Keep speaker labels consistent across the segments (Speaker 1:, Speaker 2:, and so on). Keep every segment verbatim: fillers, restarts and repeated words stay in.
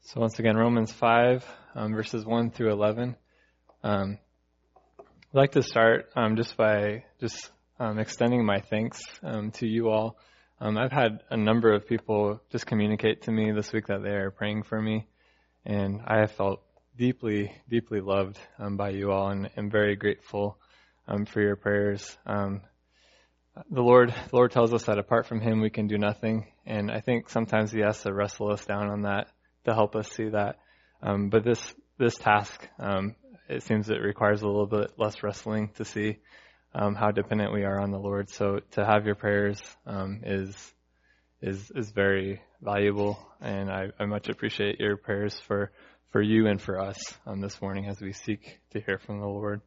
Speaker 1: So once again, Romans five, um, verses one through eleven. Um, I'd like to start um, just by just um, extending my thanks um, to you all. Um, I've had a number of people just communicate to me this week that they are praying for me, and I have felt deeply, deeply loved um, by you all, and am very grateful um, for your prayers. Um, the Lord, the Lord tells us that apart from Him, we can do nothing, and I think sometimes He has to wrestle us down on that to help us see that. Um, but this this task, um, it seems it requires a little bit less wrestling to see um, how dependent we are on the Lord. So to have your prayers um, is is is very valuable, and I, I much appreciate your prayers for, for you and for us um, this morning as we seek to hear from the Lord.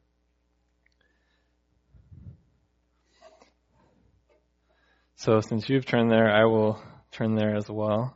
Speaker 1: So since you've turned there, I will turn there as well.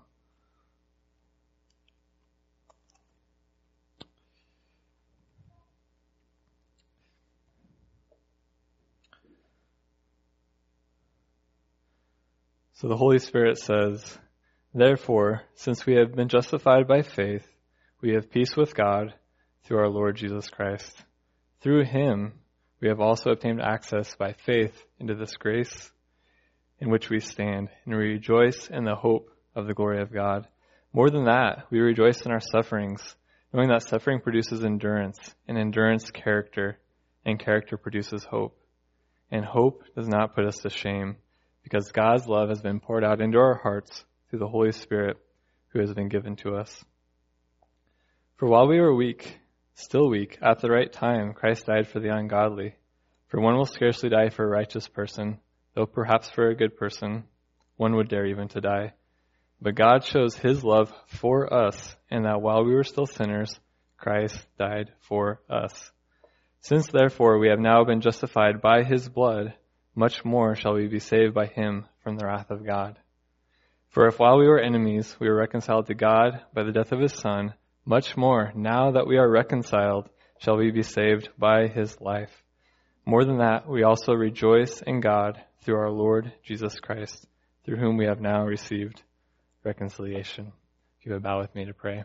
Speaker 1: So the Holy Spirit says, "Therefore, since we have been justified by faith, we have peace with God through our Lord Jesus Christ. Through Him, we have also obtained access by faith into this grace in which we stand, and we rejoice in the hope of the glory of God. More than that, we rejoice in our sufferings, knowing that suffering produces endurance, and endurance character, and character produces hope. And hope does not put us to shame, because God's love has been poured out into our hearts through the Holy Spirit who has been given to us. For while we were weak, still weak, at the right time, Christ died for the ungodly. For one will scarcely die for a righteous person, though perhaps for a good person, one would dare even to die. But God shows His love for us, in that while we were still sinners, Christ died for us. Since therefore we have now been justified by His blood, much more shall we be saved by Him from the wrath of God. For if while we were enemies, we were reconciled to God by the death of His Son, much more, now that we are reconciled, shall we be saved by His life. More than that, we also rejoice in God through our Lord Jesus Christ, through whom we have now received reconciliation." If you would bow with me to pray.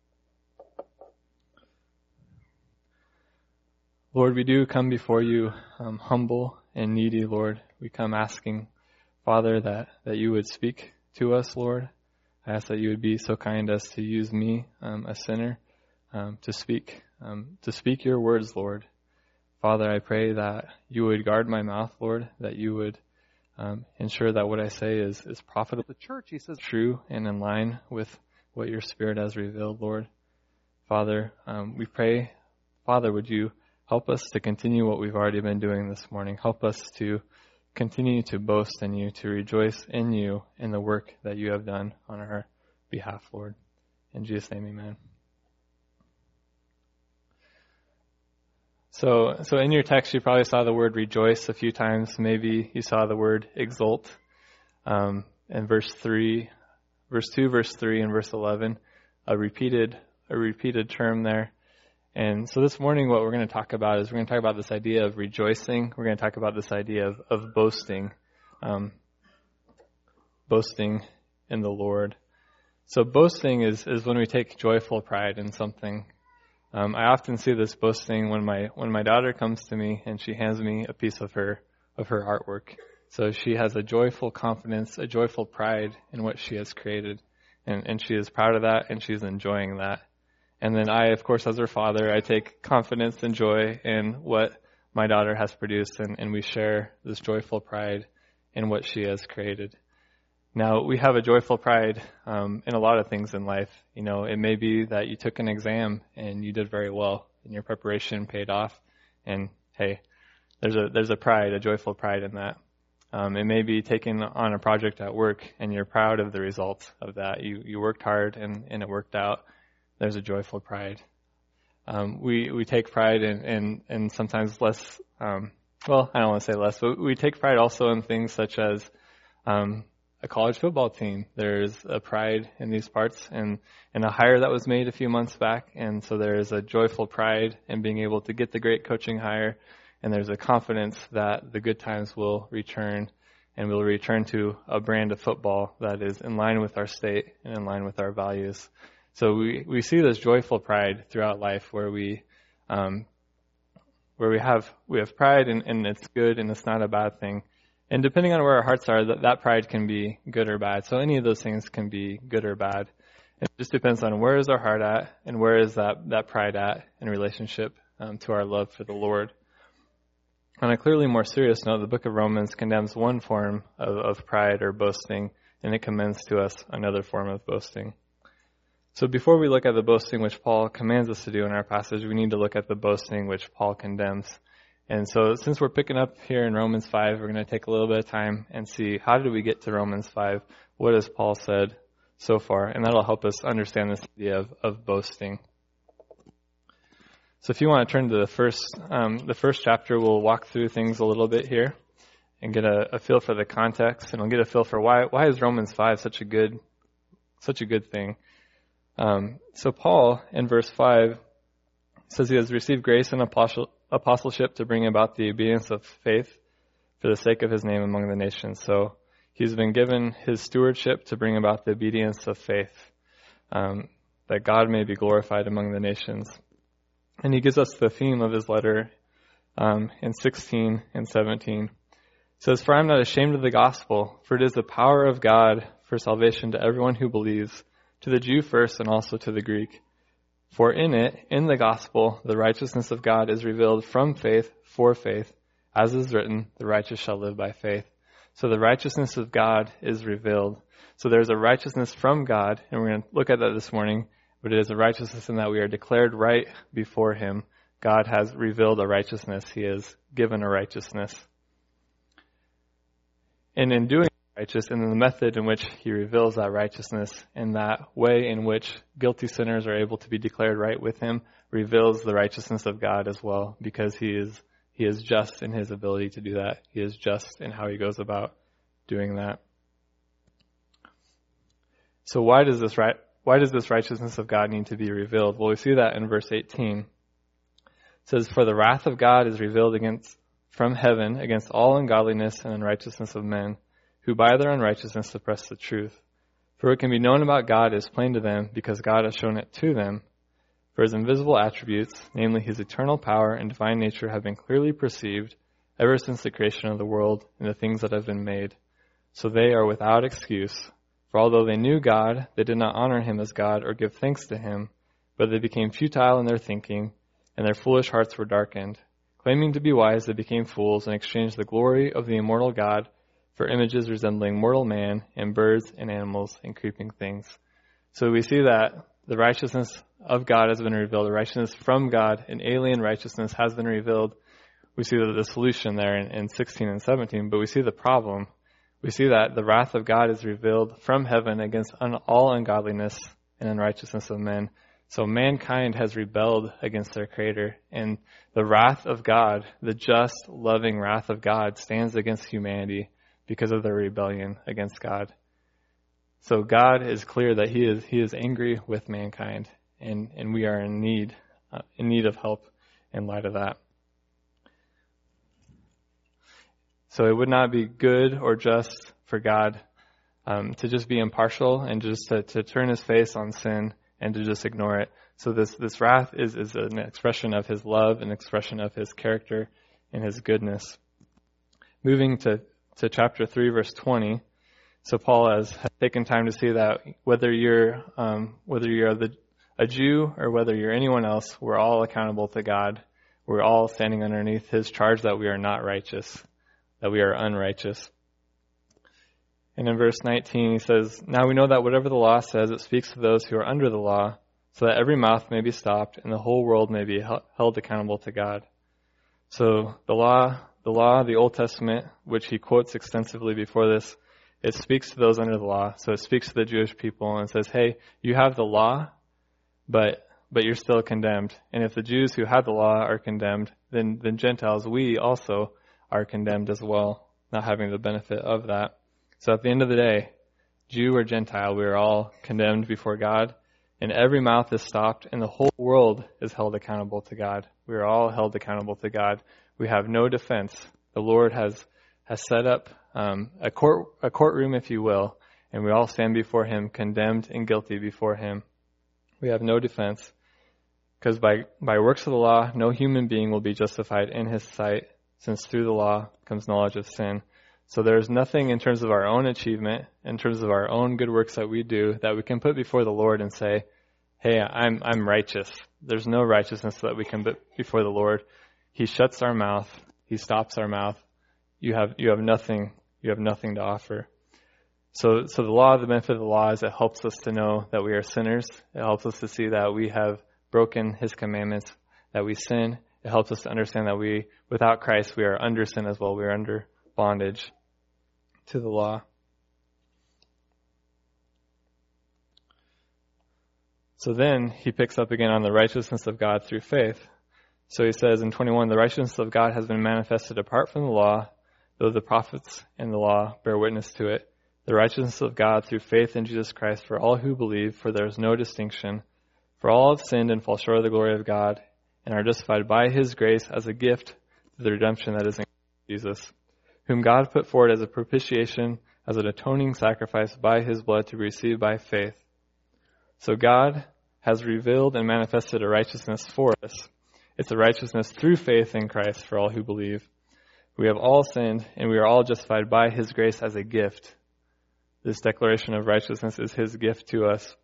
Speaker 1: Lord, we do come before you um, humble and needy, Lord. We come asking, Father, that, that you would speak to us, Lord. I ask that you would be so kind as to use me, um, a sinner, um, to speak, um, to speak your words, Lord. Father, I pray that you would guard my mouth, Lord, that you would um, ensure that what I say is, is profitable. The church, he says, true and in line with what your Spirit has revealed, Lord. Father, um, we pray, Father, would you help us to continue what we've already been doing this morning. Help us to continue to boast in you, to rejoice in you, in the work that you have done on our behalf, Lord. In Jesus' name, amen. So, so in your text, you probably saw the word rejoice a few times. Maybe you saw the word exult um, in verse three, verse two, verse three, and verse eleven. A repeated, a repeated term there. And so this morning what we're going to talk about is we're going to talk about this idea of rejoicing. We're going to talk about this idea of, of boasting, um, boasting in the Lord. So boasting is, is when we take joyful pride in something. Um, I often see this boasting when my when my daughter comes to me and she hands me a piece of her of her artwork. So she has a joyful confidence, a joyful pride in what she has created, and, and she is proud of that and she's enjoying that. And then I, of course, as her father, I take confidence and joy in what my daughter has produced, and, and we share this joyful pride in what she has created. Now, we have a joyful pride um, in a lot of things in life. You know, it may be that you took an exam and you did very well, and your preparation paid off. And hey, there's a there's a pride, a joyful pride in that. Um, it may be taking on a project at work, and you're proud of the results of that. You you worked hard, and, and it worked out. There's a joyful pride. Um, we, we take pride in, in, in sometimes less, um, well, I don't want to say less, but we take pride also in things such as um, a college football team. There's a pride in these parts and, and a hire that was made a few months back. And so there's a joyful pride in being able to get the great coaching hire. And there's a confidence that the good times will return, and we'll return to a brand of football that is in line with our state and in line with our values. So we, we see this joyful pride throughout life where we um, where we have we have pride and, and it's good and it's not a bad thing. And depending on where our hearts are, that, that pride can be good or bad. So any of those things can be good or bad. It just depends on where is our heart at and where is that, that pride at in relationship um, to our love for the Lord. On a clearly more serious note, the book of Romans condemns one form of, of pride or boasting, and it commends to us another form of boasting. So before we look at the boasting which Paul commands us to do in our passage, we need to look at the boasting which Paul condemns. And so since we're picking up here in Romans five, we're going to take a little bit of time and see how did we get to Romans five? What has Paul said so far? And that'll help us understand this idea of, of boasting. So if you want to turn to the first um, the first chapter, we'll walk through things a little bit here and get a, a feel for the context, and we'll get a feel for why why is Romans five such a good such a good thing. Um, so Paul in verse five says he has received grace and apostle, apostleship to bring about the obedience of faith for the sake of his name among the nations. So he's been given his stewardship to bring about the obedience of faith, um, that God may be glorified among the nations. And he gives us the theme of his letter um, in sixteen and seventeen. It says, "For I am not ashamed of the gospel, for it is the power of God for salvation to everyone who believes, to the Jew first and also to the Greek. For in it, in the gospel, the righteousness of God is revealed from faith for faith, as is written, the righteous shall live by faith." So the righteousness of God is revealed. So there's a righteousness from God, and we're going to look at that this morning. But it is a righteousness in that we are declared right before him. God has revealed a righteousness. He has given a righteousness. And in doing righteous, and in the method in which he reveals that righteousness, and that way in which guilty sinners are able to be declared right with him, reveals the righteousness of God as well, because he is he is just in his ability to do that. He is just in how he goes about doing that. So why does this right? Why does this righteousness of God need to be revealed? Well, we see that in verse eighteen. It says, "For the wrath of God is revealed against from heaven against all ungodliness and unrighteousness of men, who by their unrighteousness suppress the truth. For what can be known about God is plain to them, because God has shown it to them. For his invisible attributes, namely his eternal power and divine nature, have been clearly perceived ever since the creation of the world and the things that have been made. So they are without excuse. For although they knew God, they did not honor him as God or give thanks to him, but they became futile in their thinking, and their foolish hearts were darkened. Claiming to be wise, they became fools and exchanged the glory of the immortal God for images resembling mortal man and birds and animals and creeping things." So we see that the righteousness of God has been revealed. The righteousness from God, an alien righteousness, has been revealed. We see the, the solution there in, in sixteen and seventeen, but we see the problem. We see that the wrath of God is revealed from heaven against un- all ungodliness and unrighteousness of men. So mankind has rebelled against their Creator, and the wrath of God, the just, loving wrath of God, stands against humanity because of their rebellion against God. So God is clear that He is He is angry with mankind, and, and we are in need uh, in need of help in light of that. So it would not be good or just for God um, to just be impartial and just to, to turn his face on sin and to just ignore it. So this, this wrath is, is an expression of his love, an expression of his character and his goodness. Moving to, to chapter three, verse twenty. So Paul has, has taken time to see that whether you're um, whether you're the, a Jew or whether you're anyone else, we're all accountable to God. We're all standing underneath his charge that we are not righteous, that we are unrighteous. And in verse nineteen, he says, "Now we know that whatever the law says, it speaks to those who are under the law, so that every mouth may be stopped and the whole world may be held accountable to God." So the law, the law, the Old Testament, which he quotes extensively before this, it speaks to those under the law. So it speaks to the Jewish people and says, hey, you have the law, but but you're still condemned. And if the Jews who had the law are condemned, then, then Gentiles, we also are condemned as well, not having the benefit of that. So at the end of the day, Jew or Gentile, we are all condemned before God, and every mouth is stopped, and the whole world is held accountable to God. We are all held accountable to God. We have no defense. The Lord has has set up um, a court a courtroom, if you will, and we all stand before him, condemned and guilty before him. We have no defense, because by, by works of the law, no human being will be justified in his sight, since through the law comes knowledge of sin. So there's nothing in terms of our own achievement, in terms of our own good works that we do, that we can put before the Lord and say, hey, I'm I'm righteous. There's no righteousness that we can put before the Lord. He shuts our mouth. He stops our mouth. You have you have nothing. You have nothing to offer. So so the law, the benefit of the law is it helps us to know that we are sinners. It helps us to see that we have broken his commandments, that we sin. It helps us to understand that we, without Christ, we are under sin as well. We are under bondage to the law. So then he picks up again on the righteousness of God through faith. So he says in twenty-one, the righteousness of God has been manifested apart from the law, though the prophets and the law bear witness to it. The righteousness of God through faith in Jesus Christ for all who believe, for there is no distinction. For all have sinned and fall short of the glory of God, and are justified by his grace as a gift to the redemption that is in Jesus, whom God put forward as a propitiation, as an atoning sacrifice by his blood to be received by faith. So God has revealed and manifested a righteousness for us. It's a righteousness through faith in Christ for all who believe. We have all sinned, and we are all justified by his grace as a gift. This declaration of righteousness is his gift to us.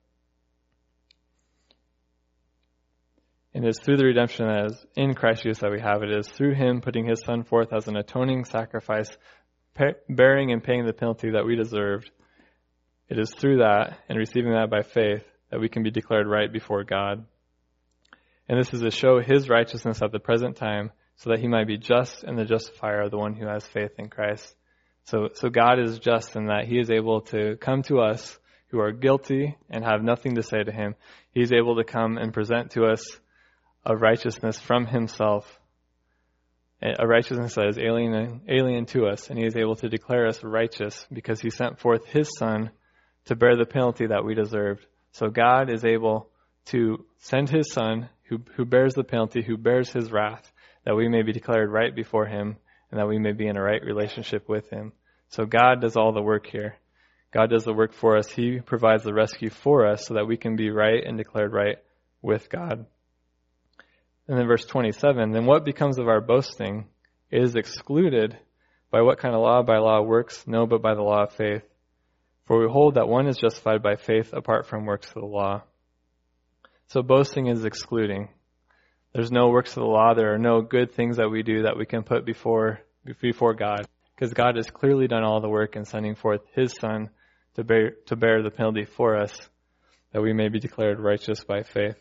Speaker 1: And it is through the redemption that is in Christ Jesus that we have it. It is through him putting his son forth as an atoning sacrifice, bearing and paying the penalty that we deserved. It is through that and receiving that by faith that we can be declared right before God. And this is to show his righteousness at the present time, so that he might be just and the justifier of the one who has faith in Christ. So, so God is just in that he is able to come to us who are guilty and have nothing to say to him. He's able to come and present to us a righteousness from himself, a righteousness that is alien, alien to us, and he is able to declare us righteous because he sent forth his son to bear the penalty that we deserved. So God is able to send his son who, who bears the penalty, who bears his wrath, that we may be declared right before him and that we may be in a right relationship with him. So God does all the work here. God does the work for us. He provides the rescue for us so that we can be right and declared right with God. And then verse twenty-seven, then what becomes of our boasting? It is excluded. By what kind of law? By law of works? No, but by the law of faith. For we hold that one is justified by faith apart from works of the law. So boasting is excluding. There's no works of the law. There are no good things that we do that we can put before before God, because God has clearly done all the work in sending forth his son to bear to bear the penalty for us, that we may be declared righteous by faith.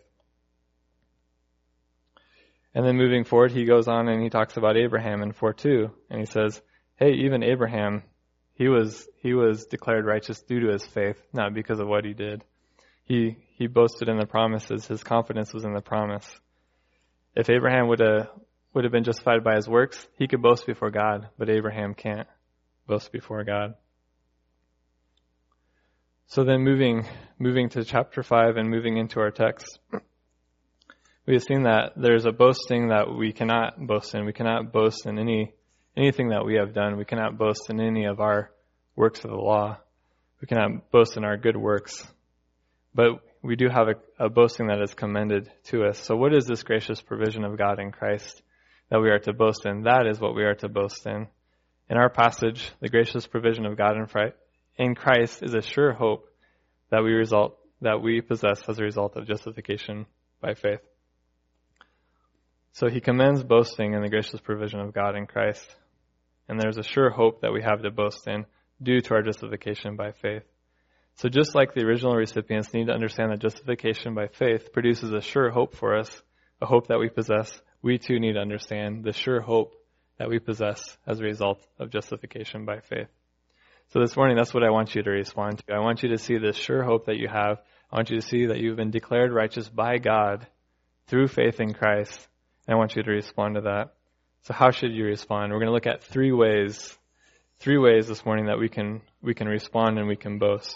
Speaker 1: And then moving forward, he goes on and he talks about Abraham in four two, and he says, hey, even Abraham, he was he was declared righteous due to his faith, not because of what he did. He he boasted in the promises. His confidence was in the promise. If Abraham would have would have been justified by his works, he could boast before God, but Abraham can't boast before God. So then moving moving to chapter five and moving into our text, we have seen that there's a boasting that we cannot boast in. We cannot boast in any anything that we have done. We cannot boast in any of our works of the law. We cannot boast in our good works. But we do have a, a boasting that is commended to us. So what is this gracious provision of God in Christ that we are to boast in? That is what we are to boast in. In our passage, the gracious provision of God in Christ is a sure hope that we result that we possess as a result of justification by faith. So he commends boasting in the gracious provision of God in Christ. And there's a sure hope that we have to boast in due to our justification by faith. So just like the original recipients need to understand that justification by faith produces a sure hope for us, a hope that we possess, we too need to understand the sure hope that we possess as a result of justification by faith. So this morning, that's what I want you to respond to. I want you to see this sure hope that you have. I want you to see that you've been declared righteous by God through faith in Christ. And I want you to respond to that. So how should you respond? We're going to look at three ways, three ways this morning that we can we can respond and we can boast.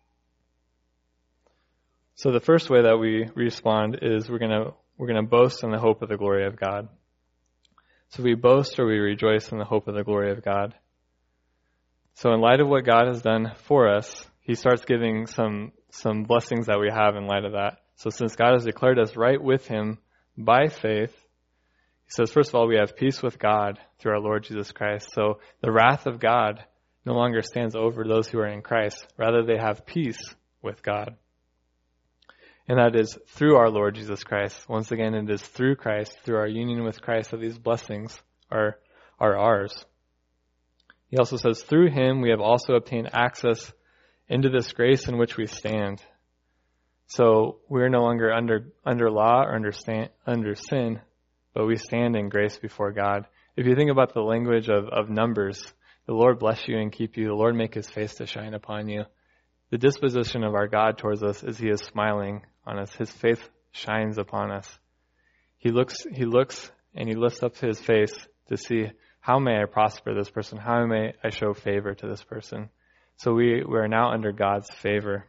Speaker 1: So the first way that we respond is we're going to we're going to boast in the hope of the glory of God. So we boast or we rejoice in the hope of the glory of God. So in light of what God has done for us, he starts giving some some blessings that we have in light of that. So since God has declared us right with him by faith, he says, first of all, we have peace with God through our Lord Jesus Christ. So the wrath of God no longer stands over those who are in Christ. Rather, they have peace with God. And that is through our Lord Jesus Christ. Once again, it is through Christ, through our union with Christ, that these blessings are, are ours. He also says, through him we have also obtained access into this grace in which we stand. So we're no longer under under law or under, stand, under sin, but we stand in grace before God. If you think about the language of, of Numbers, the Lord bless you and keep you. The Lord make his face to shine upon you. The disposition of our God towards us is he is smiling on us. His face shines upon us. He looks, he looks and he lifts up his face to see, how may I prosper this person? How may I show favor to this person? So we, we are now under God's favor.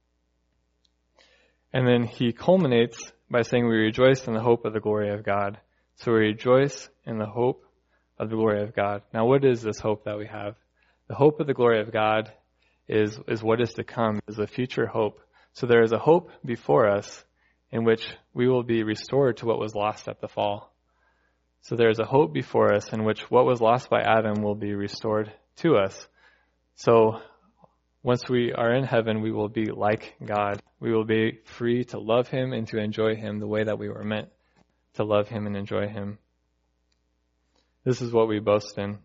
Speaker 1: And then he culminates by saying we rejoice in the hope of the glory of God. So we rejoice in the hope of the glory of God. Now what is this hope that we have? The hope of the glory of God is, is what is to come, is a future hope. So there is a hope before us in which we will be restored to what was lost at the fall. So there is a hope before us in which what was lost by Adam will be restored to us. So once we are in heaven, we will be like God. We will be free to love him and to enjoy him the way that we were meant to love him and enjoy him. This is what we boast in.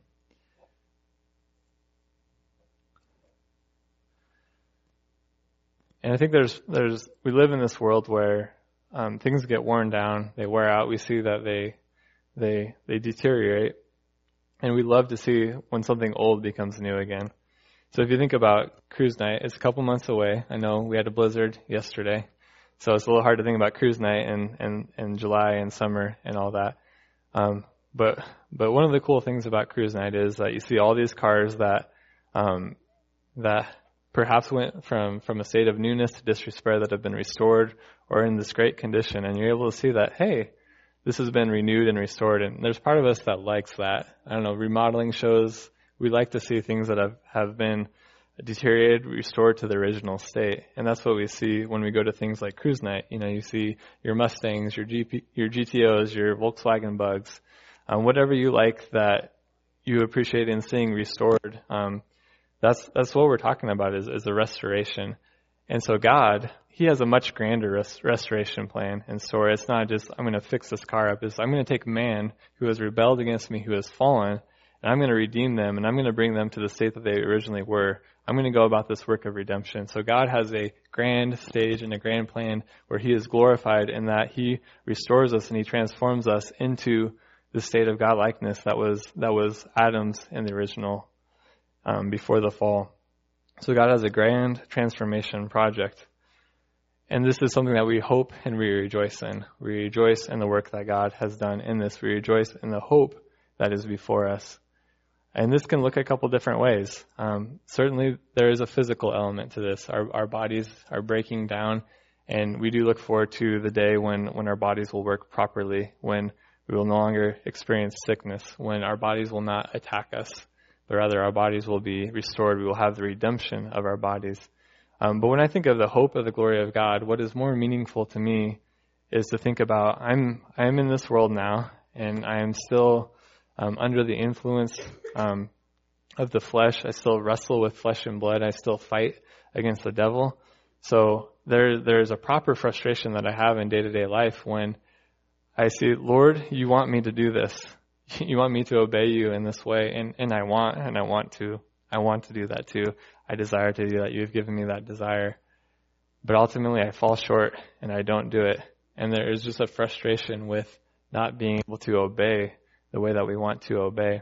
Speaker 1: And I think there's, there's, we live in this world where um, things get worn down, they wear out. We see that they, they, they deteriorate, and we love to see when something old becomes new again. So if you think about cruise night, it's a couple months away. I know we had a blizzard yesterday, so it's a little hard to think about cruise night and and, and July and summer and all that. Um, but but one of the cool things about cruise night is that you see all these cars that um, that perhaps went from, from a state of newness to disrepair that have been restored or in this great condition, and you're able to see that, hey, this has been renewed and restored. And there's part of us that likes that. I don't know, remodeling shows. We like to see things that have, have been deteriorated, restored to the original state. And that's what we see when we go to things like cruise night. You know, you see your Mustangs, your G P, your G T Os, your Volkswagen Bugs, um, whatever you like that you appreciate in seeing restored. Um, that's, that's what we're talking about is, is a restoration. And so God, he has a much grander res- restoration plan in store. It's not just, I'm going to fix this car up. It's, I'm going to take man who has rebelled against me, who has fallen, and I'm going to redeem them, and I'm going to bring them to the state that they originally were. I'm going to go about this work of redemption. So God has a grand stage and a grand plan where he is glorified in that he restores us and he transforms us into the state of God-likeness that was that was Adam's in the original, um, before the fall. So God has a grand transformation project. And this is something that we hope and we rejoice in. We rejoice in the work that God has done in this. We rejoice in the hope that is before us. And this can look a couple different ways. Um, certainly there is a physical element to this. Our, our bodies are breaking down, and we do look forward to the day when, when our bodies will work properly, when we will no longer experience sickness, when our bodies will not attack us, but rather our bodies will be restored. We will have the redemption of our bodies. Um, but when I think of the hope of the glory of God, what is more meaningful to me is to think about I'm I'm in this world now, and I am still um, under the influence um, of the flesh. I still wrestle with flesh and blood. I still fight against the devil. So there there's a proper frustration that I have in day-to-day life when I see, Lord, you want me to do this. You want me to obey you in this way, and, and I want and I want to. I want to do that too. I desire to do that. You've given me that desire. But ultimately I fall short and I don't do it. And there is just a frustration with not being able to obey the way that we want to obey.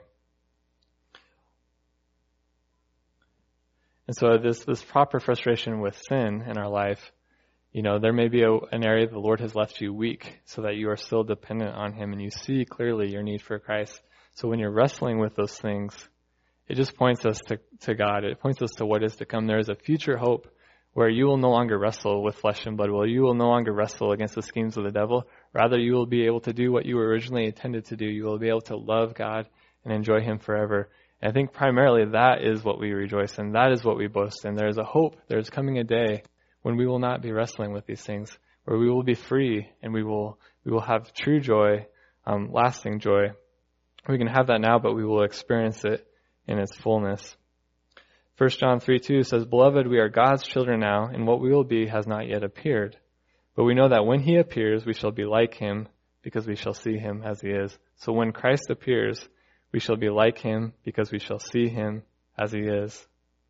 Speaker 1: And so this, this proper frustration with sin in our life, you know, there may be a, an area the Lord has left you weak so that you are still dependent on him and you see clearly your need for Christ. So when you're wrestling with those things, it just points us to, to God. It points us to what is to come. There is a future hope where you will no longer wrestle with flesh and blood. Well, you will no longer wrestle against the schemes of the devil. Rather, you will be able to do what you were originally intended to do. You will be able to love God and enjoy him forever. And I think primarily that is what we rejoice in. That is what we boast in. There is a hope. There is coming a day when we will not be wrestling with these things, where we will be free and we will we will have true joy, um, lasting joy. We can have that now, but we will experience it in its fullness. First John three two says, "Beloved, we are God's children now, and what we will be has not yet appeared. But we know that when he appears, we shall be like him, because we shall see him as he is." So when Christ appears, we shall be like him, because we shall see him as he is.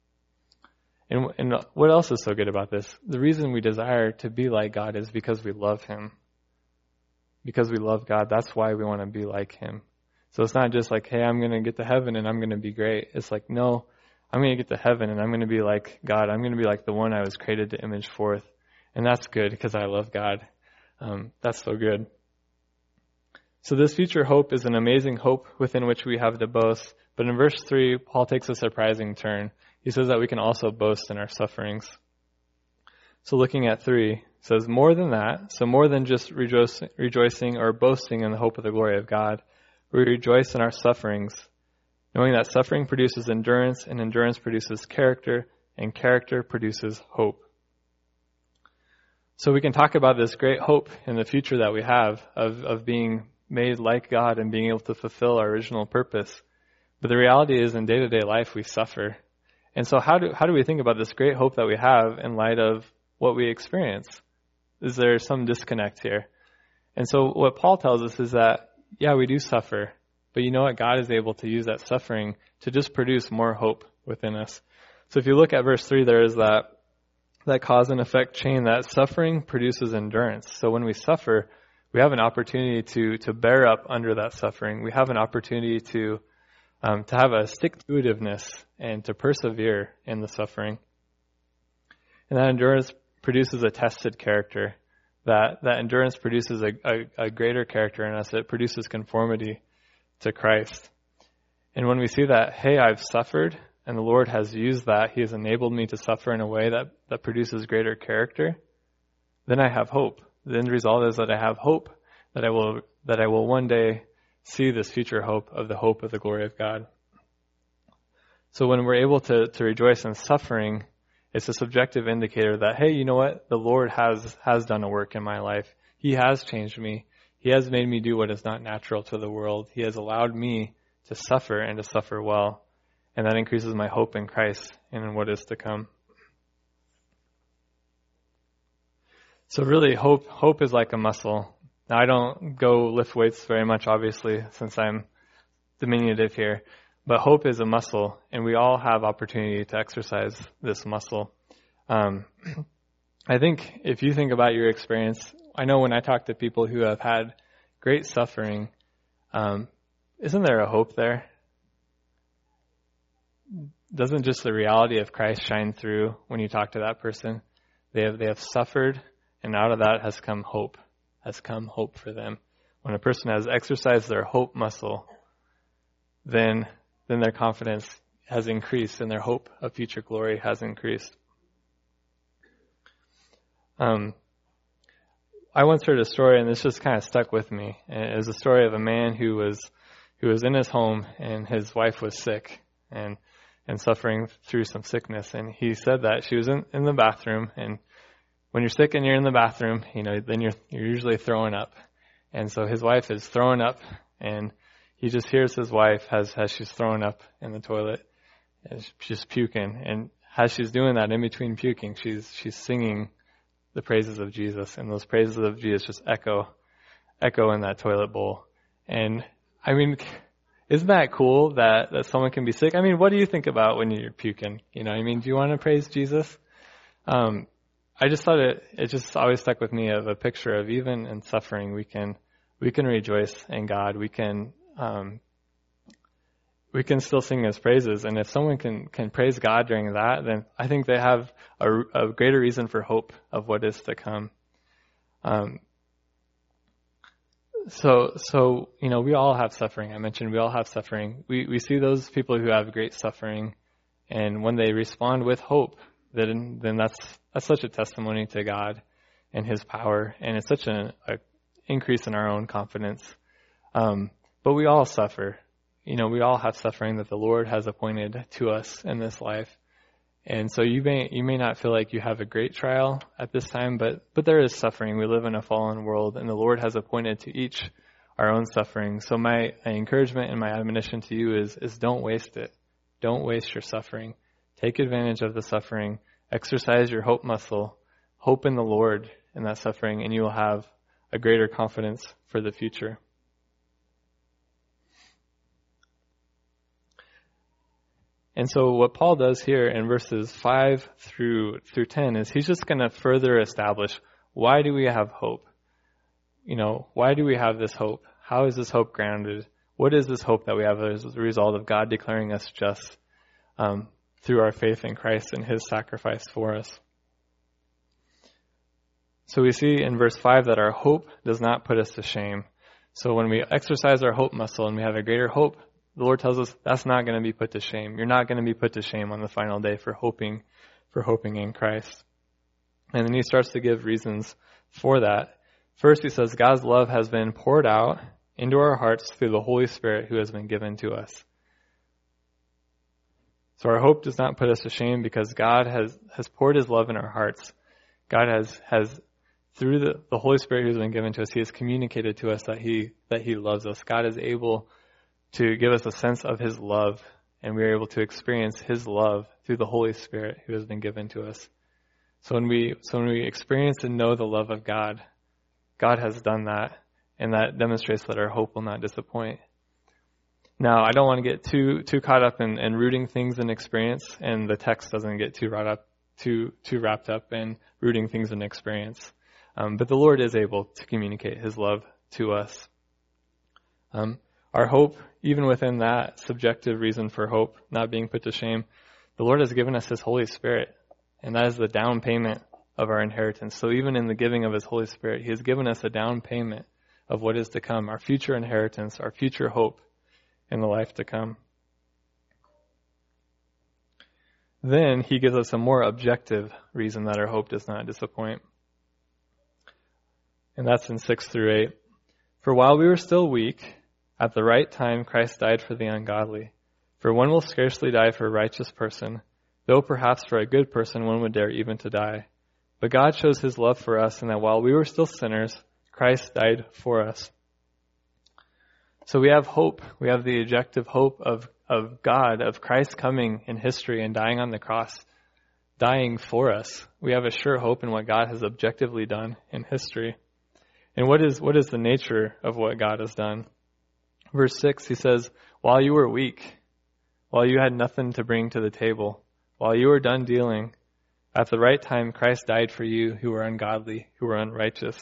Speaker 1: And, and what else is so good about this? The reason we desire to be like God is because we love him. Because we love God, that's why we want to be like him. So it's not just like, hey, I'm going to get to heaven and I'm going to be great. It's like, no, I'm going to get to heaven and I'm going to be like God. I'm going to be like the one I was created to image forth. And that's good because I love God. Um, that's so good. So this future hope is an amazing hope within which we have to boast. But in verse three, Paul takes a surprising turn. He says that we can also boast in our sufferings. So looking at three, it says, more than that, so more than just rejoicing, rejoicing or boasting in the hope of the glory of God, we rejoice in our sufferings, knowing that suffering produces endurance, and endurance produces character, and character produces hope. So we can talk about this great hope in the future that we have of, of being made like God and being able to fulfill our original purpose. But the reality is in day-to-day life we suffer. And so how do how do we think about this great hope that we have in light of what we experience? Is there some disconnect here? And so what Paul tells us is that, yeah, we do suffer, but you know what? God is able to use that suffering to just produce more hope within us. So if you look at verse three, there is that that cause and effect chain, that suffering produces endurance. So when we suffer, we have an opportunity to to bear up under that suffering. We have an opportunity to um, to have a stick-to-itiveness and to persevere in the suffering. And that endurance produces a tested character. That that endurance produces a, a, a greater character in us. It produces conformity to Christ. And when we see that, hey, I've suffered, and the Lord has used that, he has enabled me to suffer in a way that, that produces greater character, then I have hope. The end result is that I have hope that I will that I will one day see this future hope of the hope of the glory of God. So when we're able to, to rejoice in suffering, it's a subjective indicator that, hey, you know what? The Lord has, has done a work in my life. He has changed me. He has made me do what is not natural to the world. He has allowed me to suffer and to suffer well. And that increases my hope in Christ and in what is to come. So really, hope hope is like a muscle. Now, I don't go lift weights very much, obviously, since I'm diminutive here. But hope is a muscle, and we all have opportunity to exercise this muscle. Um, I think if you think about your experience, I know when I talk to people who have had great suffering, um, isn't there a hope there? Doesn't just the reality of Christ shine through when you talk to that person? They have they have suffered, and out of that has come hope, has come hope for them. When a person has exercised their hope muscle, then then their confidence has increased and their hope of future glory has increased. Um, I once heard a story, and this just kind of stuck with me. It was a story of a man who was who was in his home, and his wife was sick and and suffering through some sickness. And he said that she was in, in the bathroom, and when you're sick and you're in the bathroom, you know, then you're you're usually throwing up. And so his wife is throwing up, and he just hears his wife as, as she's throwing up in the toilet, and she's puking. And as she's doing that, in between puking, she's she's singing the praises of Jesus, and those praises of Jesus just echo, echo in that toilet bowl. And I mean, isn't that cool that, that someone can be sick? I mean, what do you think about when you're puking? You know, I mean, do you want to praise Jesus? Um, I just thought it, it just always stuck with me of a picture of even in suffering, we can, we can rejoice in God. We can, um, we can still sing his praises. And if someone can, can praise God during that, then I think they have a, a greater reason for hope of what is to come. Um, so, so, you know, we all have suffering. I mentioned we all have suffering. We, we see those people who have great suffering, and when they respond with hope, then, then that's, that's such a testimony to God and his power. And it's such an a increase in our own confidence. Um, but we all suffer. You know, we all have suffering that the Lord has appointed to us in this life. And so you may you may not feel like you have a great trial at this time, but but there is suffering. We live in a fallen world, and the Lord has appointed to each our own suffering. So my, my encouragement and my admonition to you is is don't waste it. Don't waste your suffering. Take advantage of the suffering. Exercise your hope muscle. Hope in the Lord in that suffering, and you will have a greater confidence for the future. And so what Paul does here in verses five through through ten is he's just going to further establish, why do we have hope? You know, why do we have this hope? How is this hope grounded? What is this hope that we have as a result of God declaring us just um, through our faith in Christ and his sacrifice for us? So we see in verse five that our hope does not put us to shame. So when we exercise our hope muscle and we have a greater hope, the Lord tells us that's not going to be put to shame. You're not going to be put to shame on the final day for hoping, for hoping in Christ. And then he starts to give reasons for that. First, he says God's love has been poured out into our hearts through the Holy Spirit who has been given to us. So our hope does not put us to shame because God has, has poured his love in our hearts. God has, has through the, the Holy Spirit who has been given to us, he has communicated to us that he, that he loves us. God is able to give us a sense of his love, and we are able to experience his love through the Holy Spirit who has been given to us. So when we, so when we experience and know the love of God, God has done that, and that demonstrates that our hope will not disappoint. Now, I don't want to get too too caught up in, in rooting things in experience, and the text doesn't get too wrapped up too too wrapped up in rooting things in experience. Um, but the Lord is able to communicate his love to us. Um, our hope, even within that subjective reason for hope not being put to shame, the Lord has given us his Holy Spirit, and that is the down payment of our inheritance. So even in the giving of his Holy Spirit, he has given us a down payment of what is to come, our future inheritance, our future hope in the life to come. Then he gives us a more objective reason that our hope does not disappoint. And that's in six through eight. For while we were still weak, at the right time Christ died for the ungodly. For one will scarcely die for a righteous person, though perhaps for a good person one would dare even to die. But God shows his love for us in that while we were still sinners, Christ died for us. So we have hope. We have the objective hope of, of God, of Christ coming in history and dying on the cross, dying for us. We have a sure hope in what God has objectively done in history. And what is what is the nature of what God has done? Verse six, he says, while you were weak, while you had nothing to bring to the table, while you were done dealing, at the right time Christ died for you who were ungodly, who were unrighteous.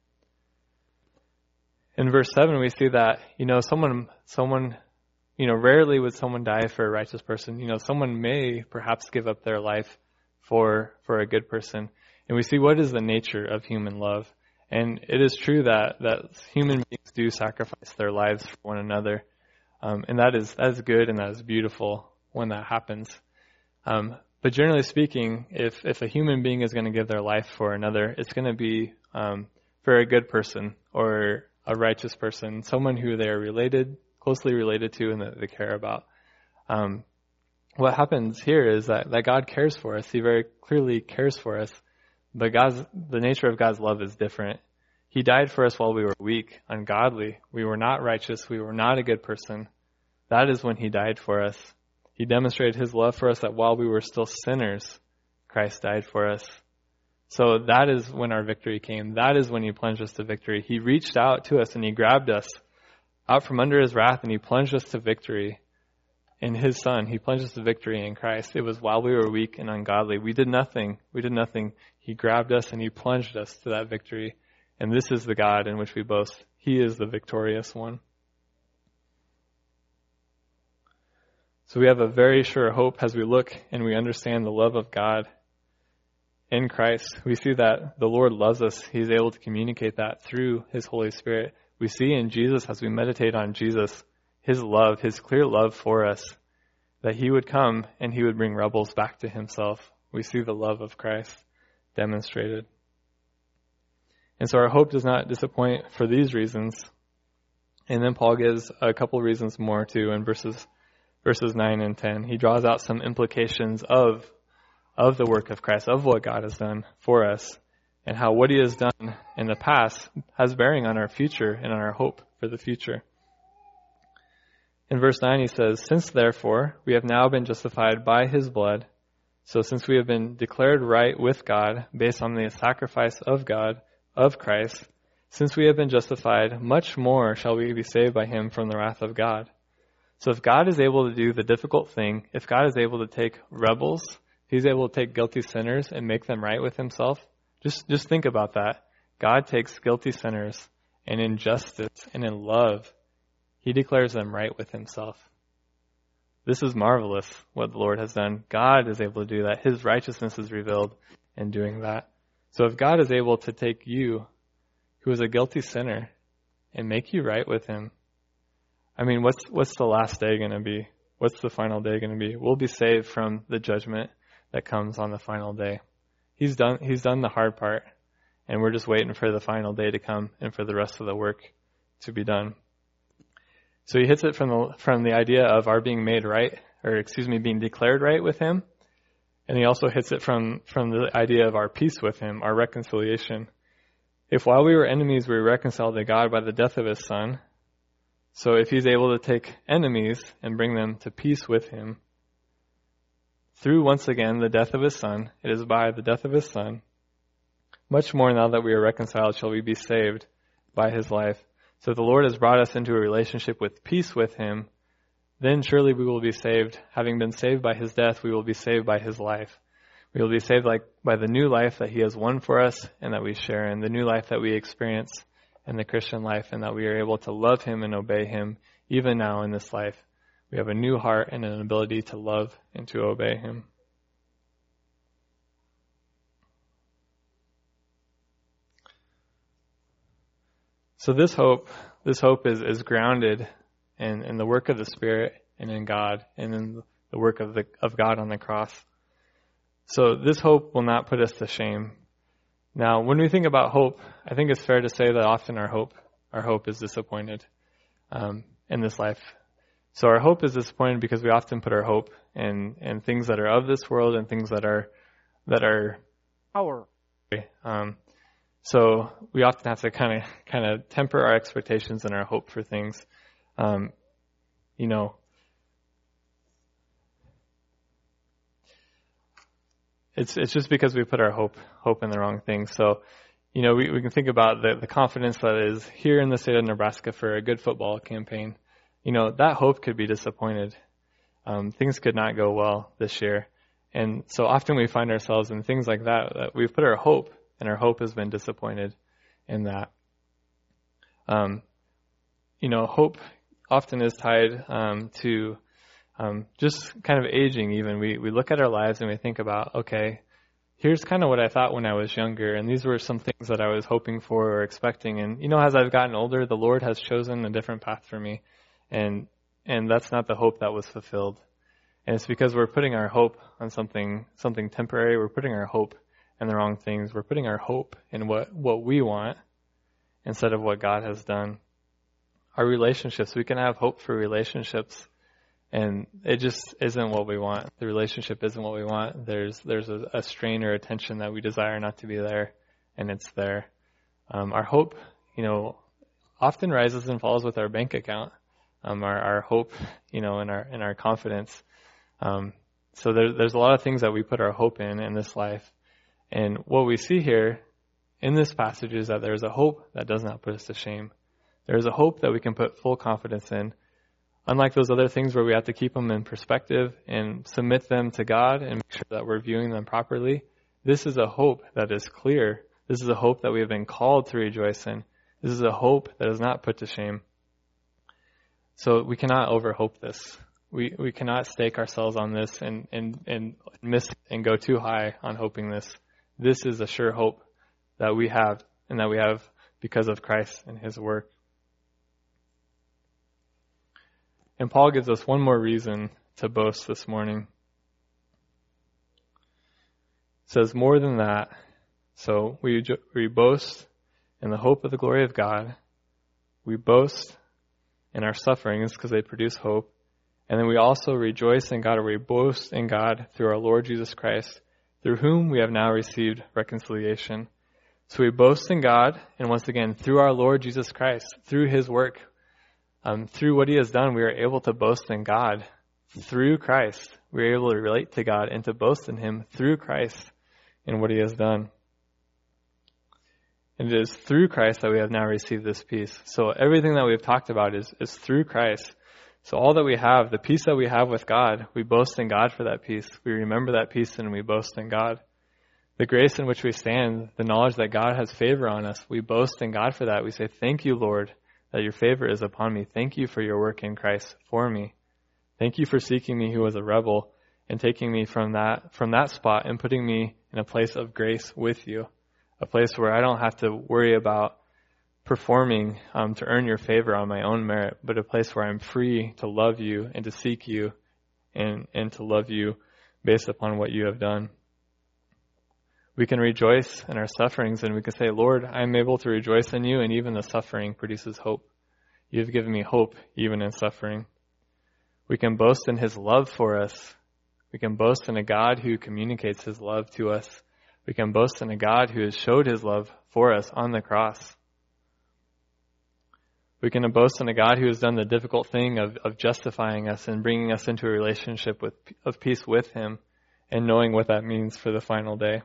Speaker 1: In verse seven, we see that, you know, someone, someone, you know, rarely would someone die for a righteous person. You know, someone may perhaps give up their life for, for a good person. And we see what is the nature of human love. And it is true that, that human beings do sacrifice their lives for one another. Um, and that is, that is good and that is beautiful when that happens. Um, but generally speaking, if, if a human being is going to give their life for another, it's going to be, um, for a good person or a righteous person, someone who they are related, closely related to and that they care about. Um, what happens here is that, that God cares for us. He very clearly cares for us. But God's, the nature of God's love is different. He died for us while we were weak, ungodly. We were not righteous. We were not a good person. That is when he died for us. He demonstrated his love for us that while we were still sinners, Christ died for us. So that is when our victory came. That is when he plunged us to victory. He reached out to us and he grabbed us out from under his wrath and he plunged us to victory in his Son. He plunged us to victory in Christ. It was while we were weak and ungodly. We did nothing. We did nothing. He grabbed us and he plunged us to that victory. And this is the God in which we boast. He is the victorious one. So we have a very sure hope as we look and we understand the love of God in Christ. We see that the Lord loves us. He's able to communicate that through his Holy Spirit. We see in Jesus, as we meditate on Jesus, his love, his clear love for us, that he would come and he would bring rebels back to himself. We see the love of Christ demonstrated. And so our hope does not disappoint for these reasons. And then Paul gives a couple reasons more too in verses verses nine and ten. He draws out some implications of of the work of Christ, of what God has done for us, and how what he has done in the past has bearing on our future and on our hope for the future. In verse nine he says, "Since therefore we have now been justified by his blood," so since we have been declared right with God based on the sacrifice of God, of Christ, since we have been justified, much more shall we be saved by him from the wrath of God. So if God is able to do the difficult thing, if God is able to take rebels, he's able to take guilty sinners and make them right with himself, just, just think about that. God takes guilty sinners, and in justice and in love, he declares them right with himself. This is marvelous what the Lord has done. God is able to do that. His righteousness is revealed in doing that. So if God is able to take you, who is a guilty sinner, and make you right with him, I mean, what's what's the last day going to be? What's the final day going to be? We'll be saved from the judgment that comes on the final day. He's done he's done the hard part, and we're just waiting for the final day to come and for the rest of the work to be done. So he hits it from the from the idea of our being made right, or excuse me, being declared right with him. And he also hits it from, from the idea of our peace with him, our reconciliation. If while we were enemies, we were reconciled to God by the death of his son, so if he's able to take enemies and bring them to peace with him, through once again the death of his son, it is by the death of his son, much more now that we are reconciled shall we be saved by his life. So if the Lord has brought us into a relationship with peace with him, then surely we will be saved. Having been saved by his death, we will be saved by his life. We will be saved like by the new life that he has won for us and that we share in, the new life that we experience in the Christian life, and that we are able to love him and obey him even now in this life. We have a new heart and an ability to love and to obey him. So this hope, this hope is, is grounded in, in the work of the Spirit and in God and in the work of the of God on the cross. So this hope will not put us to shame. Now, when we think about hope, I think it's fair to say that often our hope, our hope is disappointed um, in this life. So our hope is disappointed because we often put our hope in, in things that are of this world and things that are that are
Speaker 2: our.
Speaker 1: Um, So we often have to kind of kind of temper our expectations and our hope for things. Um, you know, it's it's just because we put our hope hope in the wrong things. So, you know, we, we can think about the, the confidence that is here in the state of Nebraska for a good football campaign. You know, that hope could be disappointed. Um, things could not go well this year. And so often we find ourselves in things like that, that we've put our hope, and our hope has been disappointed in that. Um, you know, hope often is tied um, to um, just kind of aging even. We, we look at our lives and we think about, okay, here's kind of what I thought when I was younger, and these were some things that I was hoping for or expecting. And, you know, as I've gotten older, the Lord has chosen a different path for me. And and that's not the hope that was fulfilled. And it's because we're putting our hope on something something temporary. We're putting our hope in the wrong things. We're putting our hope in what, what we want instead of what God has done. Our relationships, we can have hope for relationships, and it just isn't what we want. The relationship isn't what we want. There's there's a, a strain or a tension that we desire not to be there, and it's there. Um, our hope, you know, often rises and falls with our bank account. Um, our, our hope, you know, and our and our confidence. Um, so there, there's a lot of things that we put our hope in in this life. And what we see here in this passage is that there's a hope that does not put us to shame. There's a hope that we can put full confidence in. Unlike those other things where we have to keep them in perspective and submit them to God and make sure that we're viewing them properly, this is a hope that is clear. This is a hope that we have been called to rejoice in. This is a hope that is not put to shame. So we cannot overhope this. We we cannot stake ourselves on this and, and, and miss and go too high on hoping this. This is a sure hope that we have, and that we have because of Christ and his work. And Paul gives us one more reason to boast this morning. It says, more than that, so we we boast in the hope of the glory of God. We boast in our sufferings because they produce hope. And then we also rejoice in God, or we boast in God through our Lord Jesus Christ, through whom we have now received reconciliation. So we boast in God, and once again, through our Lord Jesus Christ, through his work, um, through what he has done, we are able to boast in God. Through Christ, we are able to relate to God and to boast in him through Christ and what he has done. And it is through Christ that we have now received this peace. So everything that we've talked about is, is through Christ. So all that we have, the peace that we have with God, we boast in God for that peace. We remember that peace and we boast in God. The grace in which we stand, the knowledge that God has favor on us, we boast in God for that. We say, thank you, Lord, that your favor is upon me. Thank you for your work in Christ for me. Thank you for seeking me who was a rebel and taking me from that, from that spot and putting me in a place of grace with you, a place where I don't have to worry about performing um, to earn your favor on my own merit, but a place where I'm free to love you and to seek you and, and to love you based upon what you have done. We can rejoice in our sufferings and we can say, Lord, I'm able to rejoice in you, and even the suffering produces hope. You've given me hope even in suffering. We can boast in his love for us. We can boast in a God who communicates his love to us. We can boast in a God who has showed his love for us on the cross. We can boast in a God who has done the difficult thing of, of justifying us and bringing us into a relationship with, of peace with him, and knowing what that means for the final day.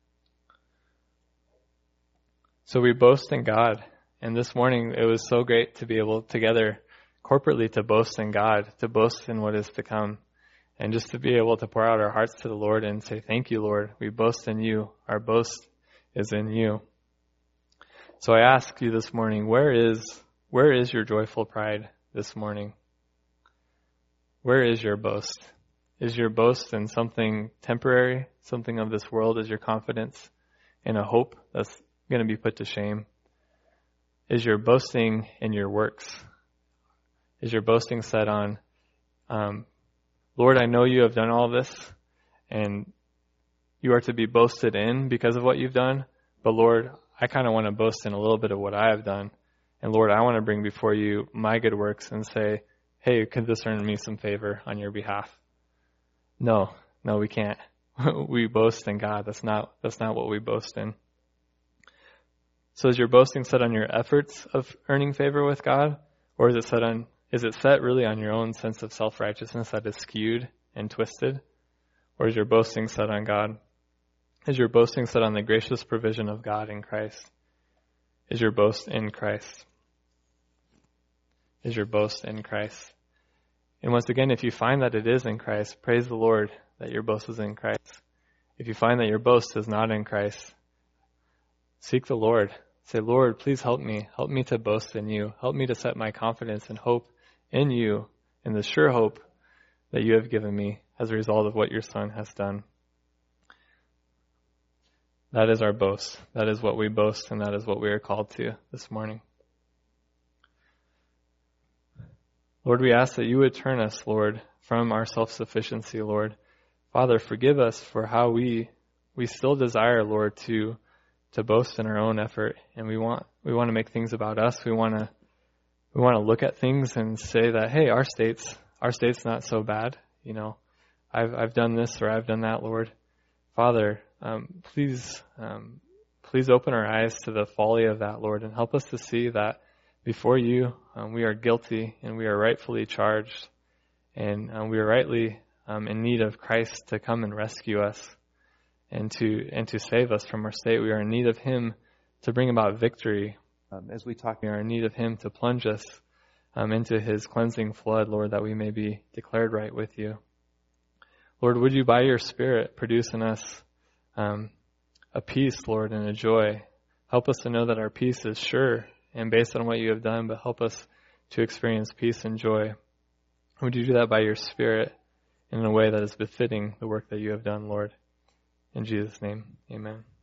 Speaker 1: So we boast in God. And this morning it was so great to be able together corporately to boast in God, to boast in what is to come, and just to be able to pour out our hearts to the Lord and say, thank you, Lord. We boast in you. Our boast is in you. So I ask you this morning, where is Where is your joyful pride this morning? Where is your boast? Is your boast in something temporary, something of this world? Is your confidence in a hope that's going to be put to shame? Is your boasting in your works? Is your boasting set on, um, Lord, I know you have done all this, and you are to be boasted in because of what you've done, but Lord, I kind of want to boast in a little bit of what I have done. And Lord, I want to bring before you my good works and say, hey, could this earn me some favor on your behalf? No, no, we can't. We boast in God. That's not, that's not what we boast in. So is your boasting set on your efforts of earning favor with God? Or is it set on, is it set really on your own sense of self-righteousness that is skewed and twisted? Or is your boasting set on God? Is your boasting set on the gracious provision of God in Christ? Is your boast in Christ? Is your boast in Christ? And once again, if you find that it is in Christ, praise the Lord that your boast is in Christ. If you find that your boast is not in Christ, seek the Lord. Say, Lord, please help me. Help me to boast in you. Help me to set my confidence and hope in you, in the sure hope that you have given me as a result of what your Son has done. That is our boast. That is what we boast, and that is what we are called to this morning. Lord, we ask that you would turn us, Lord, from our self-sufficiency, Lord. Father, forgive us for how we we still desire, Lord, to to boast in our own effort, and we want we want to make things about us. We want to we want to look at things and say that, hey, our state's our state's not so bad. You know, I've I've done this or I've done that, Lord. Father, um, please, um, please open our eyes to the folly of that, Lord, and help us to see that before you, um, we are guilty and we are rightfully charged, and um, we are rightly um, in need of Christ to come and rescue us and to and to save us from our state. We are in need of Him to bring about victory. Um, as we talk, we are in need of Him to plunge us um, into His cleansing flood, Lord, that we may be declared right with you. Lord, would you, by your Spirit, produce in us um, a peace, Lord, and a joy. Help us to know that our peace is sure and based on what you have done, but help us to experience peace and joy. Would you do that by your Spirit in a way that is befitting the work that you have done, Lord? In Jesus' name, amen.